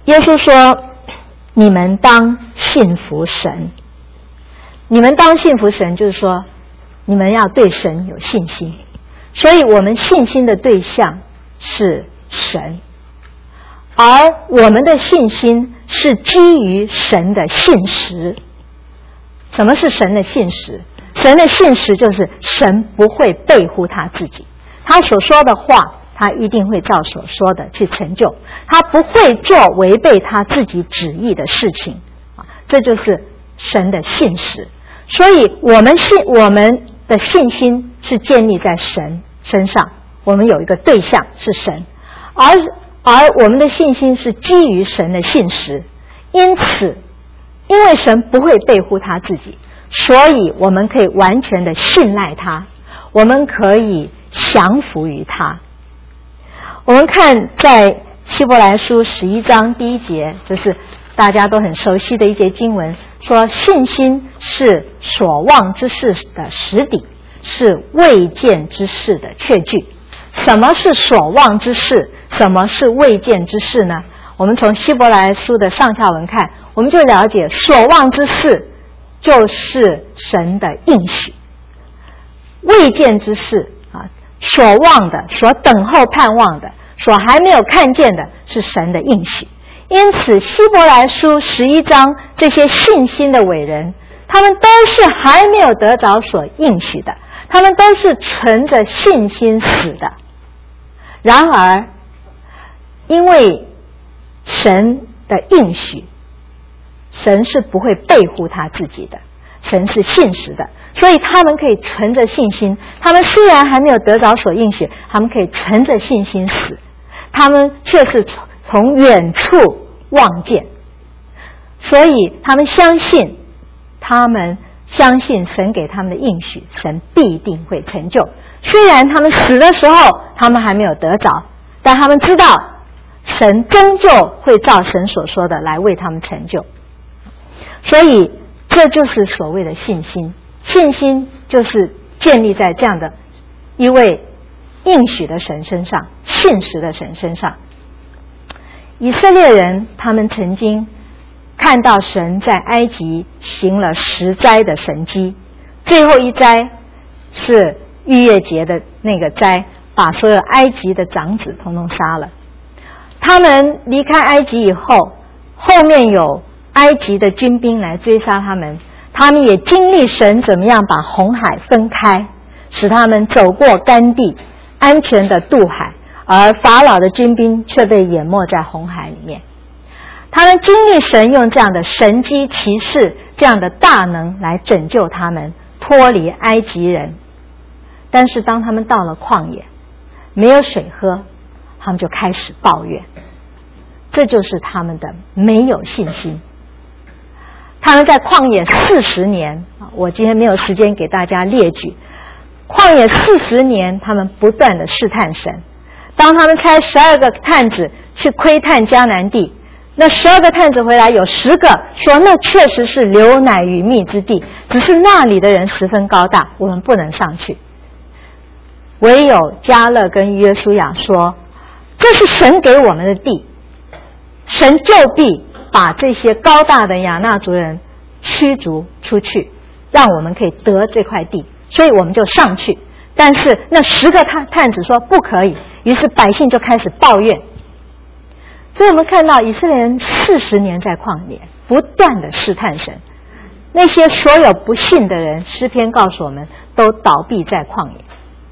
[SPEAKER 1] 耶稣说：“你们当信服神。”你们当信服神，就是说，你们要对神有信心。所以我们信心的对象是神，而我们的信心是基于神的信实。什么是神的信实？神的信实就是神不会背乎他自己，他所说的话他一定会照所说的去成就，他不会做违背他自己旨意的事情，这就是神的信实。所以我们信我们的信心是建立在神身上，我们有一个对象是神，而而我们的信心是基于神的信实。因此因为神不会背乎他自己，所以我们可以完全的信赖他，我们可以降服于他。我们看在希伯来书十一章第一节，就是大家都很熟悉的一节经文，说信心是所望之事的实底，是未见之事的确据。什么是所望之事？什么是未见之事呢？我们从希伯来书的上下文看，我们就了解所望之事就是神的应许，未见之事啊，所望的、所等候盼望的、所还没有看见的是神的应许。因此希伯来书十一章这些信心的伟人，他们都是还没有得着所应许的，他们都是存着信心死的。然而因为神的应许，神是不会背乎他自己的，神是信实的，所以他们可以存着信心，他们虽然还没有得着所应许，他们可以存着信心死，他们却是从远处望见，所以他们相信，他们相信神给他们的应许，神必定会成就。虽然他们死的时候他们还没有得着，但他们知道神终究会照神所说的来为他们成就。所以这就是所谓的信心，信心就是建立在这样的一位应许的神身上，信实的神身上。以色列人他们曾经看到神在埃及行了十灾的神迹，最后一灾是逾越节的那个灾，把所有埃及的长子统统杀了。他们离开埃及以后，后面有埃及的军兵来追杀他们，他们也经历神怎么样把红海分开，使他们走过干地，安全的渡海，而法老的军兵却被淹没在红海里面。他们经历神用这样的神迹奇事，这样的大能来拯救他们脱离埃及人。但是当他们到了旷野，没有水喝，他们就开始抱怨，这就是他们的没有信心。他们在旷野四十年，我今天没有时间给大家列举，旷野四十年他们不断的试探神。当他们差十二个探子去窥探迦南地，那十二个探子回来，有十个说那确实是流奶与蜜之地，只是那里的人十分高大，我们不能上去。唯有迦勒跟约书亚说，这是神给我们的地，神就必把这些高大的亚衲族人驱逐出去，让我们可以得这块地，所以我们就上去。但是那十个探探子说不可以，于是百姓就开始抱怨。所以我们看到以色列人四十年在旷野不断的试探神，那些所有不信的人，诗篇告诉我们都倒闭在旷野。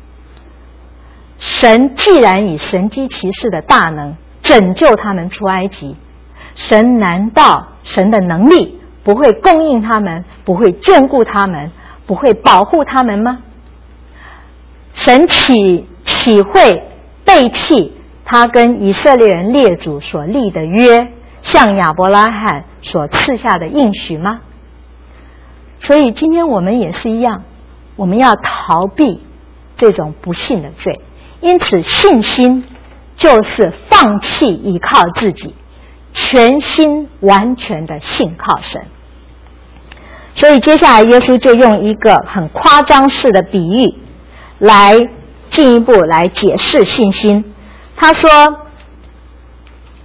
[SPEAKER 1] 神既然以神迹奇事的大能拯救他们出埃及，神难道神的能力不会供应他们，不会眷顾他们，不会保护他们吗？神岂岂会背弃他跟以色列人列祖所立的约，向亚伯拉罕所赐下的应许吗？所以今天我们也是一样，我们要逃避这种不信的罪。因此信心就是放弃依靠自己，全心完全的信靠神。所以接下来耶稣就用一个很夸张式的比喻来进一步来解释信心。他说，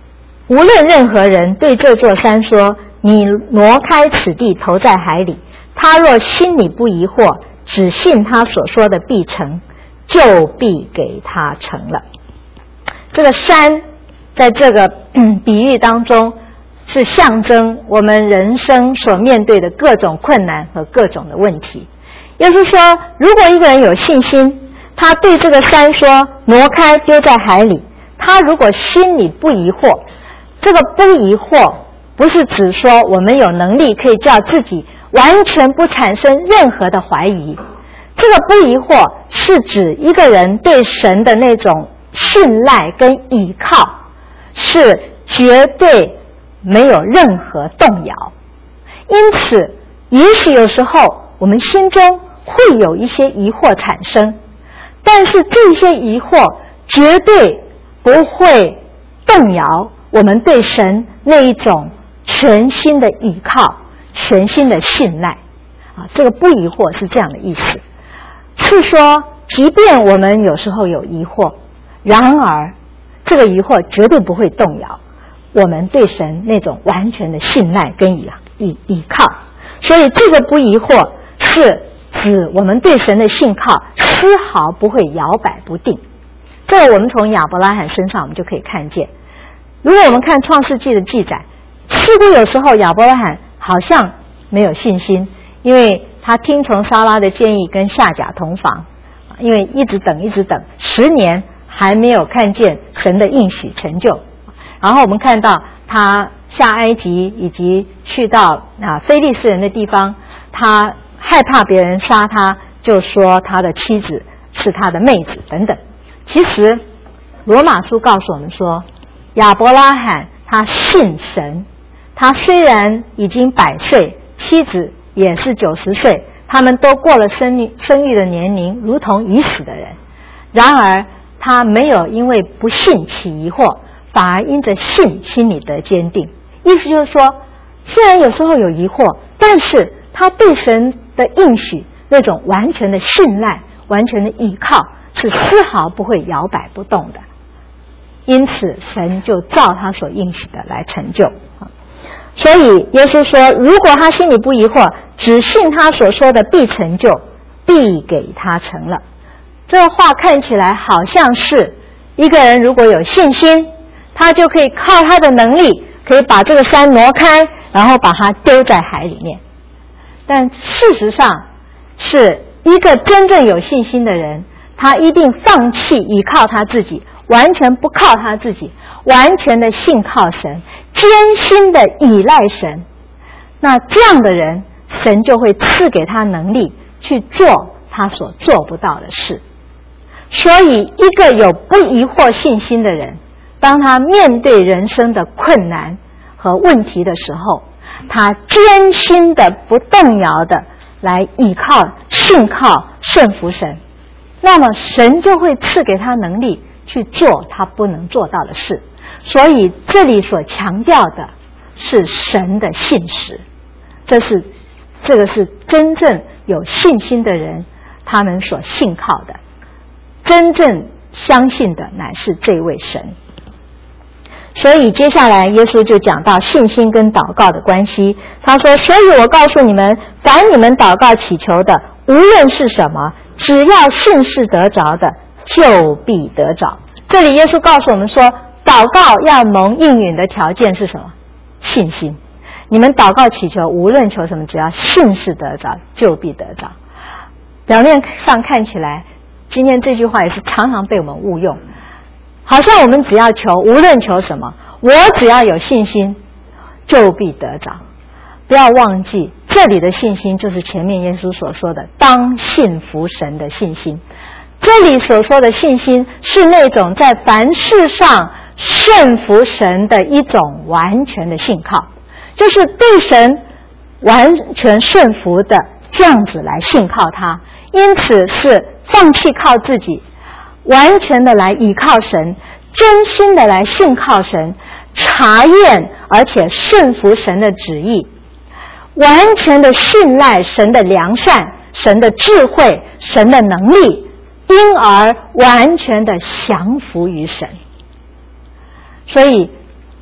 [SPEAKER 1] 无论任何人对这座山说，你挪开此地投在海里，他若心里不疑惑，只信他所说的必成，就必给他成了。这个山在这个、嗯、比喻当中是象征我们人生所面对的各种困难和各种的问题。也就是说，如果一个人有信心，他对这个山说挪开丢在海里，他如果心里不疑惑，这个不疑惑不是指说我们有能力可以叫自己完全不产生任何的怀疑，这个不疑惑是指一个人对神的那种信赖跟倚靠是绝对没有任何动摇。因此也许有时候我们心中会有一些疑惑产生，但是这些疑惑绝对不会动摇我们对神那一种全新的倚靠，全新的信赖啊，这个不疑惑是这样的意思，是说即便我们有时候有疑惑，然而这个疑惑绝对不会动摇我们对神那种完全的信赖跟倚倚倚靠。所以这个不疑惑是指我们对神的信靠丝毫不会摇摆不定。这个我们从亚伯拉罕身上我们就可以看见。如果我们看创世纪的记载，似乎有时候亚伯拉罕好像没有信心，因为他听从撒拉的建议跟夏甲同房，因为一直等一直等十年还没有看见神的应许成就。然后我们看到他下埃及以及去到啊非利士人的地方，他害怕别人杀他，就说他的妻子是他的妹子等等。其实罗马书告诉我们说，亚伯拉罕他信神，他虽然已经百岁，妻子也是九十岁，他们都过了生育生育的年龄，如同已死的人，然而他没有因为不信起疑惑，反而因着信心里得坚定。意思就是说，虽然有时候有疑惑，但是他对神的应许那种完全的信赖，完全的依靠，是丝毫不会摇摆不动的。因此神就照他所应许的来成就。所以耶稣说，如果他心里不疑惑，只信他所说的必成就，必给他成了。这话看起来好像是一个人如果有信心，他就可以靠他的能力可以把这个山挪开，然后把它丢在海里面。但事实上是一个真正有信心的人，他一定放弃依靠他自己，完全不靠他自己，完全的信靠神，艰辛的依赖神。那这样的人，神就会赐给他能力去做他所做不到的事。所以一个有不疑惑信心的人，当他面对人生的困难和问题的时候，他艰辛的不动摇的来依靠信靠顺服神，那么神就会赐给他能力去做他不能做到的事。所以这里所强调的是神的信实，这是这个是真正有信心的人他们所信靠的，真正相信的乃是这位神。所以接下来耶稣就讲到信心跟祷告的关系。他说，所以我告诉你们，凡你们祷告祈求的，无论是什么，只要信是得着的，就必得着。这里耶稣告诉我们说，祷告要蒙应允的条件是什么？信心。你们祷告祈求，无论求什么，只要信是得着，就必得着。表面上看起来，今天这句话也是常常被我们误用，好像我们只要求，无论求什么，我只要有信心就必得着。不要忘记，这里的信心就是前面耶稣所说的当信服神的信心。这里所说的信心是那种在凡事上顺服神的一种完全的信靠，就是对神完全顺服的这样子来信靠他。因此是放弃靠自己，完全的来依靠神，真心的来信靠神，查验而且顺服神的旨意，完全的信赖神的良善，神的智慧，神的能力，因而完全的降服于神。所以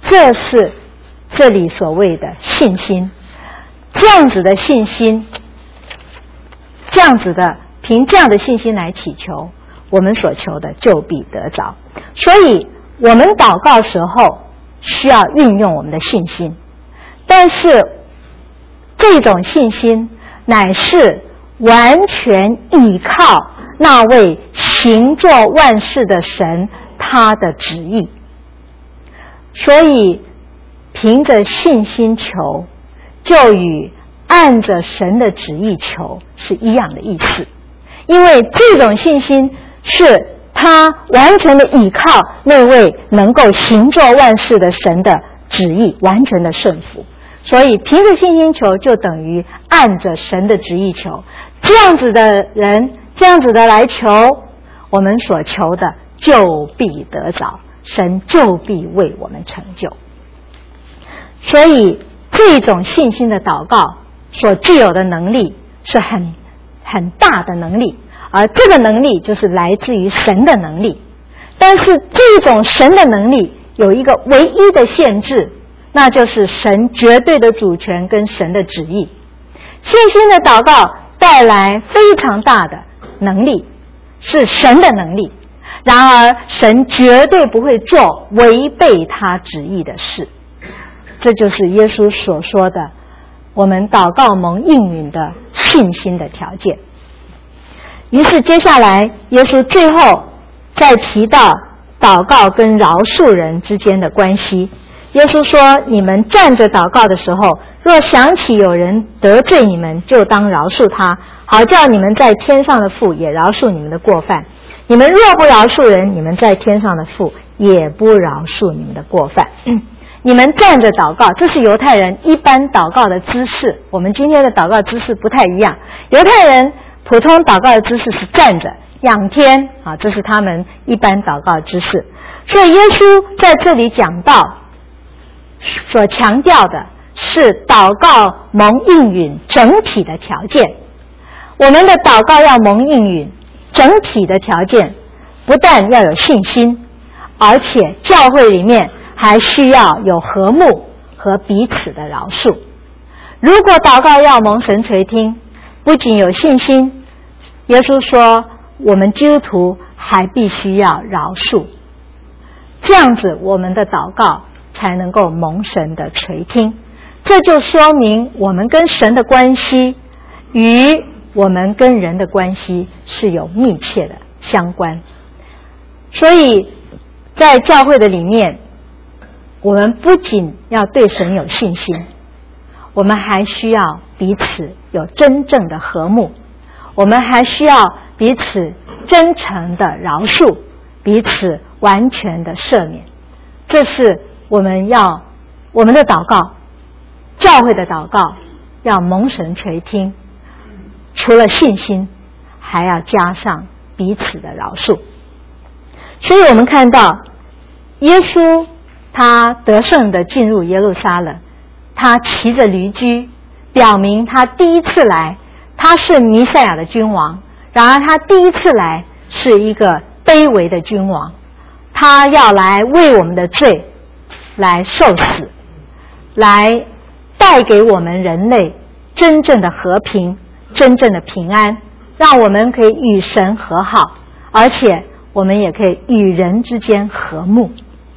[SPEAKER 1] 这是这里所谓的信心。这样子的信心，这样子的凭这样的信心来祈求，我们所求的就必得着。所以我们祷告时候需要运用我们的信心，但是这种信心乃是完全依靠那位行作万事的神他的旨意。所以凭着信心求，就与按着神的旨意求是一样的意思。因为这种信心是他完全的依靠那位能够行作万事的神的旨意，完全的顺服。所以凭着信心求就等于按着神的旨意求。这样子的人，这样子的来求，我们所求的就必得着，神就必为我们成就。所以这种信心的祷告所具有的能力是很很大的能力，而这个能力就是来自于神的能力。但是这种神的能力有一个唯一的限制，那就是神绝对的主权跟神的旨意。信心的祷告带来非常大的能力，是神的能力，然而神绝对不会做违背他旨意的事。这就是耶稣所说的我们祷告蒙应允的信心的条件。于是接下来耶稣最后再提到祷告跟饶恕人之间的关系。耶稣说，你们站着祷告的时候，若想起有人得罪你们，就当饶恕他，好叫你们在天上的父也饶恕你们的过犯。你们若不饶恕人，你们在天上的父也不饶恕你们的过犯。嗯你们站着祷告，这是犹太人一般祷告的姿势，我们今天的祷告姿势不太一样。犹太人普通祷告的姿势是站着仰天啊，这是他们一般祷告的姿势。所以耶稣在这里讲到所强调的是祷告蒙应允整体的条件。我们的祷告要蒙应允整体的条件，不但要有信心，而且教会里面还需要有和睦和彼此的饶恕。如果祷告要蒙神垂听，不仅有信心，耶稣说我们基督徒还必须要饶恕，这样子我们的祷告才能够蒙神的垂听。这就说明我们跟神的关系与我们跟人的关系是有密切的相关。所以在教会的里面，我们不仅要对神有信心，我们还需要彼此有真正的和睦，我们还需要彼此真诚的饶恕，彼此完全的赦免。这是我们要我们的祷告，教会的祷告要蒙神垂听，除了信心还要加上彼此的饶恕。所以我们看到耶稣他得胜的进入耶路撒冷，他骑着驴驹，表明他第一次来他是弥赛亚的君王，然而他第一次来是一个卑微的君王，他要来为我们的罪来受死，来带给我们人类真正的和平，真正的平安，让我们可以与神和好，而且我们也可以与人之间和睦。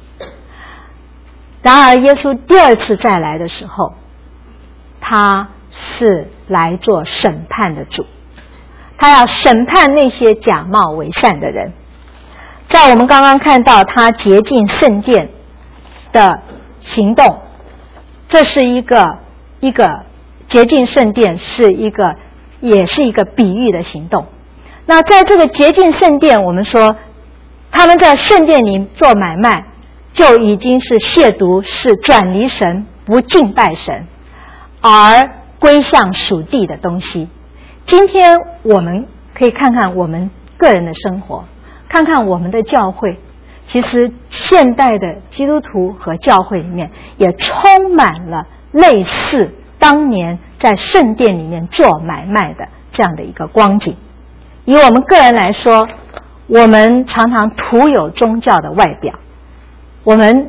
[SPEAKER 1] 然而耶稣第二次再来的时候，他是来做审判的主，他要审判那些假冒为善的人。在我们刚刚看到他洁净圣殿的行动，这是一个一个洁净圣殿是一个也是一个比喻的行动。那在这个洁净圣殿，我们说他们在圣殿里做买卖，就已经是亵渎，是转离神，不敬拜神，而归向属地的东西。今天我们可以看看我们个人的生活，看看我们的教会，其实现代的基督徒和教会里面也充满了类似当年在圣殿里面做买卖的这样的一个光景。以我们个人来说，我们常常徒有宗教的外表，我们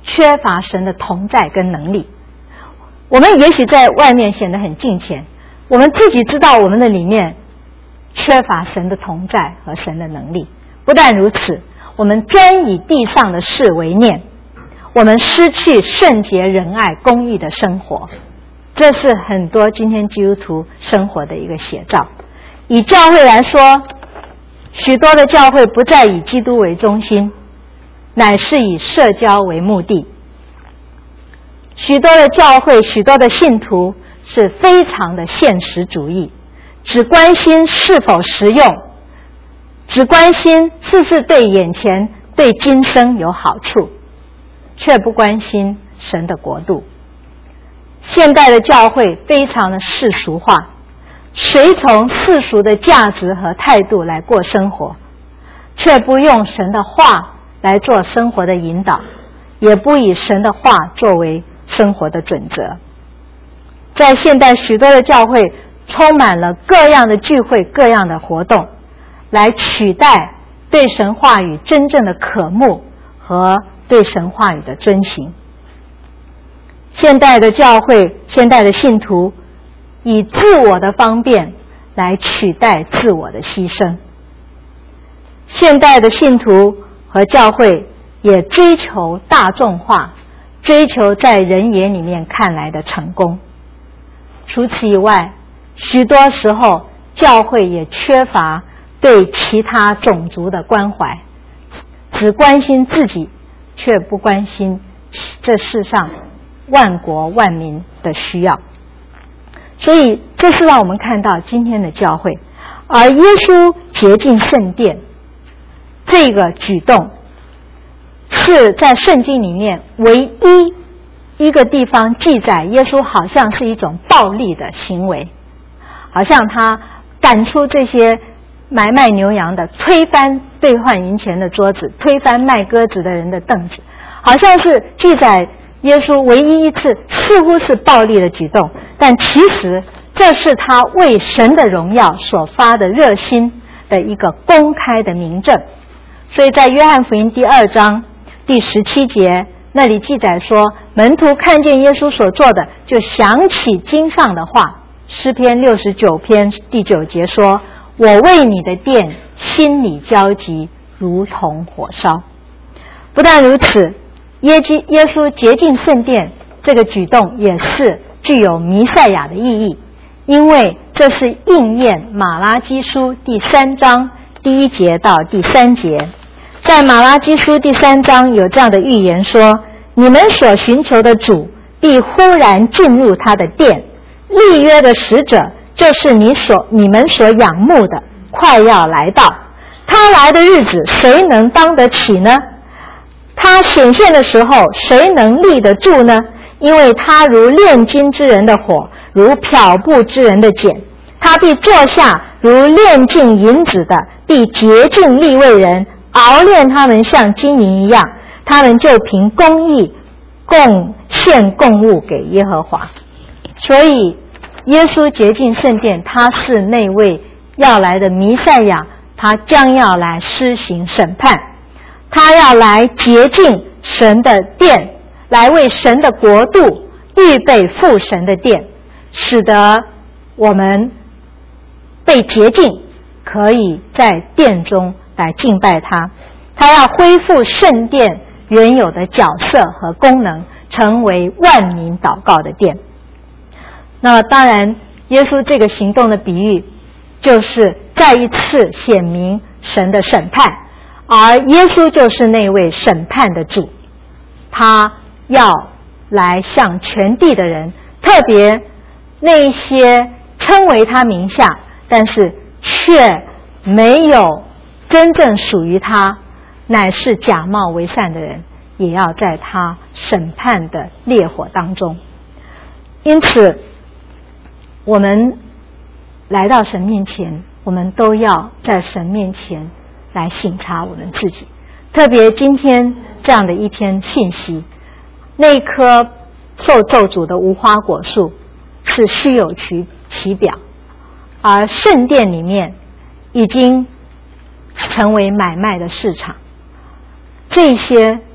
[SPEAKER 1] 缺乏神的同在跟能力。我们也许在外面显得很敬虔，我们自己知道我们的里面缺乏神的同在和神的能力。不但如此，我们专以地上的事为念，我们失去圣洁、仁爱、公义的生活。这是很多今天基督徒生活的一个写照。以教会来说，许多的教会不再以基督为中心，乃是以社交为目的。许多的教会，许多的信徒是非常的现实主义，只关心是否实用，只关心是不是对眼前、对今生有好处，却不关心神的国度。现代的教会非常的世俗化，随从世俗的价值和态度来过生活，却不用神的话来做生活的引导，也不以神的话作为生活的准则。在现代许多的教会充满了各样的聚会、各样的活动，来取代对神话语真正的渴慕和对神话语的遵行。现代的教会，现代的信徒以自我的方便来取代自我的牺牲。现代的信徒和教会也追求大众化，追求在人眼里面看来的成功。除此以外，许多时候教会也缺乏对其他种族的关怀，只关心自己，却不关心这世上万国万民的需要。所以这是让我们看到今天的教会。而耶稣洁净圣殿这个举动，是在圣经里面唯一一个地方记载耶稣好像是一种暴力的行为，好像他赶出这些买卖牛羊的，推翻兑换银钱的桌子，推翻卖鸽子的人的凳子，好像是记载耶稣唯一一次似乎是暴力的举动，但其实这是他为神的荣耀所发的热心的一个公开的明证。所以在约翰福音第二章第十七节那里记载说，门徒看见耶稣所做的，就想起经上的话，诗篇六十九篇第九节说，我为你的殿心里焦急，如同火烧。不但如此，耶基耶稣洁净圣殿这个举动也是具有弥赛亚的意义，因为这是应验马拉基书第三章第一节到第三节。在马拉基书第三章有这样的预言说，你们所寻求的主必忽然进入他的殿，立约的使者就是你所你们所仰慕的，快要来到。他来的日子谁能当得起呢？他显现的时候谁能立得住呢？因为他如炼金之人的火，如漂布之人的碱，他必坐下如炼尽银子的，必洁净利未人，熬炼他们像金银一样，他们就凭公义贡献供物给耶和华。所以耶稣洁净圣殿，他是那位要来的弥赛亚，他将要来施行审判，他要来洁净神的殿，来为神的国度预备父神的殿，使得我们被洁净，可以在殿中来敬拜他。他要恢复圣殿原有的角色和功能，成为万民祷告的殿。那么当然耶稣这个行动的比喻就是再一次显明神的审判，而耶稣就是那位审判的主，他要来向全地的人，特别那些称为他名下但是却没有真正属于他，乃是假冒为善的人，也要在他审判的烈火当中。因此我们来到神面前，我们都要在神面前来省察我们自己。特别今天这样的一篇信息，那棵受咒诅的无花果树是虚有其其表，而圣殿里面已经成为买卖的市场。这些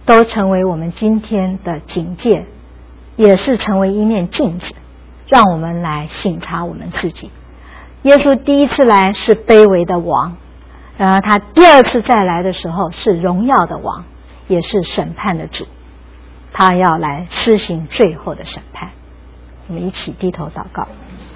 [SPEAKER 1] 都成为我们今天的警戒，也是成为一面镜子，让我们来省察我们自己。耶稣第一次来是卑微的王，然而他第二次再来的时候是荣耀的王，也是审判的主，他要来施行最后的审判。我们一起低头祷告。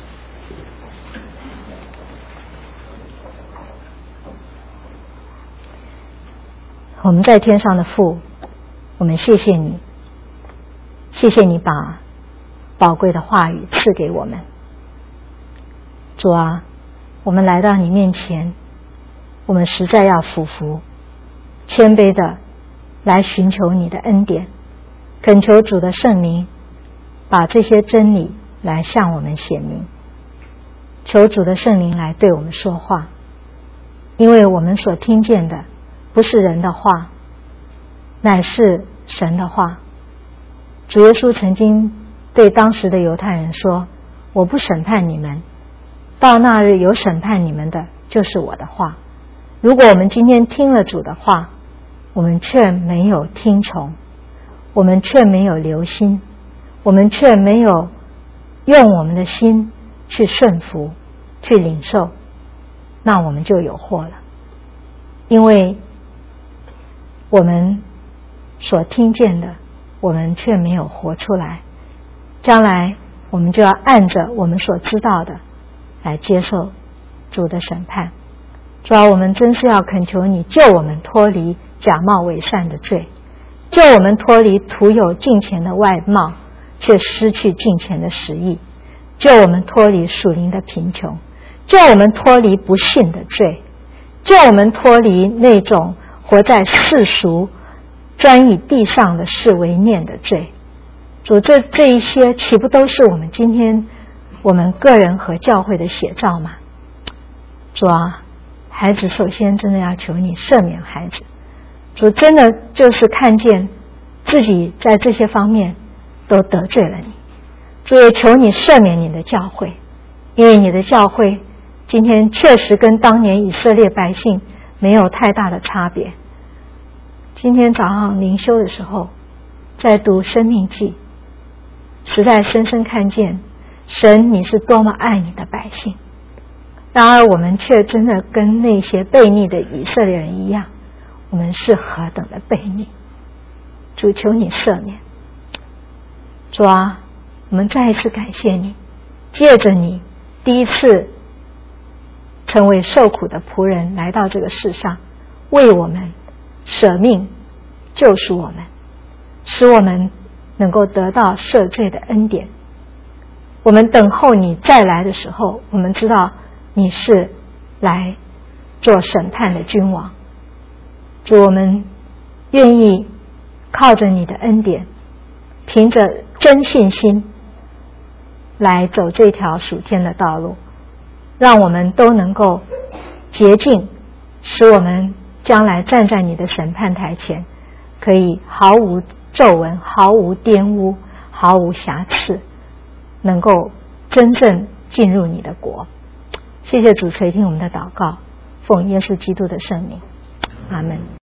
[SPEAKER 1] 我们在天上的父，我们谢谢你，谢谢你把宝贵的话语赐给我们。主啊，我们来到你面前，我们实在要俯伏谦卑的来寻求你的恩典，恳求主的圣灵把这些真理来向我们显明，求主的圣灵来对我们说话，因为我们所听见的不是人的话，乃是神的话。主耶稣曾经对当时的犹太人说，我不审判你们，到那日有审判你们的就是我的话。如果我们今天听了主的话，我们却没有听从，我们却没有留心，我们却没有用我们的心去顺服去领受，那我们就有祸了。因为我们所听见的我们却没有活出来，将来我们就要按着我们所知道的来接受主的审判。主啊，我们真是要恳求你救我们脱离假冒伪善的罪，救我们脱离徒有敬虔的外貌却失去敬虔的实意，救我们脱离属灵的贫穷，救我们脱离不信的罪，救我们脱离那种活在世俗专以地上的事为念的罪。主，这这一些岂不都是我们今天我们个人和教会的写照吗？主啊，孩子首先真的要求你赦免孩子。主真的就是看见自己在这些方面都得罪了你，主也求你赦免你的教会，因为你的教会今天确实跟当年以色列百姓没有太大的差别。今天早上灵修的时候在读生命记，实在深深看见神你是多么爱你的百姓，然而我们却真的跟那些悖逆的以色列人一样，我们是何等的悖逆。主，求你赦免。主啊，我们再一次感谢你，借着你第一次成为受苦的仆人来到这个世上，为我们舍命救赎我们，使我们能够得到赦罪的恩典。我们等候你再来的时候，我们知道你是来做审判的君王。主，我们愿意靠着你的恩典，凭着真信心来走这条属天的道路，让我们都能够洁净，使我们将来站在你的审判台前可以毫无皱纹，毫无玷污，毫无瑕疵，能够真正进入你的国。谢谢主垂听我们的祷告，奉耶稣基督的圣名，阿们。